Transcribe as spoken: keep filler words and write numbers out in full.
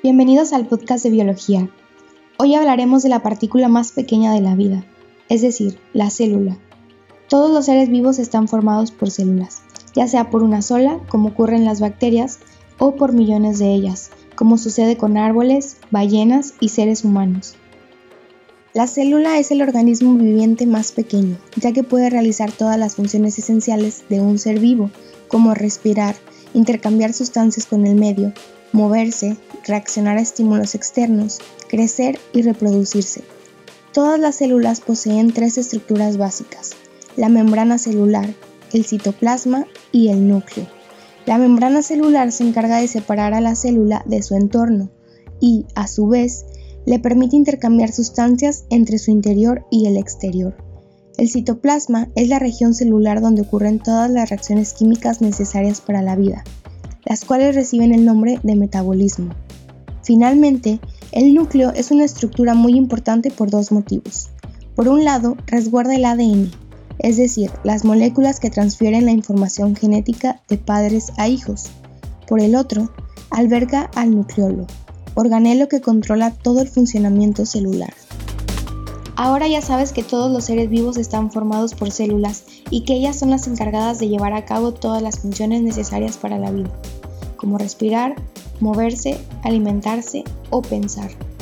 Bienvenidos al podcast de biología. Hoy hablaremos de la partícula más pequeña de la vida, es decir, la célula. Todos los seres vivos están formados por células, ya sea por una sola, como ocurre en las bacterias, o por millones de ellas, como sucede con árboles, ballenas y seres humanos. La célula es el organismo viviente más pequeño, ya que puede realizar todas las funciones esenciales de un ser vivo, como respirar, intercambiar sustancias con el medio, moverse, reaccionar a estímulos externos, crecer y reproducirse. Todas las células poseen tres estructuras básicas: la membrana celular, el citoplasma y el núcleo. La membrana celular se encarga de separar a la célula de su entorno y, a su vez, le permite intercambiar sustancias entre su interior y el exterior. El citoplasma es la región celular donde ocurren todas las reacciones químicas necesarias para la vida, las cuales reciben el nombre de metabolismo. Finalmente, el núcleo es una estructura muy importante por dos motivos. Por un lado, resguarda el A D N, es decir, las moléculas que transfieren la información genética de padres a hijos. Por el otro, alberga al nucleolo, organelo que controla todo el funcionamiento celular. Ahora ya sabes que todos los seres vivos están formados por células y que ellas son las encargadas de llevar a cabo todas las funciones necesarias para la vida, como respirar, moverse, alimentarse o pensar.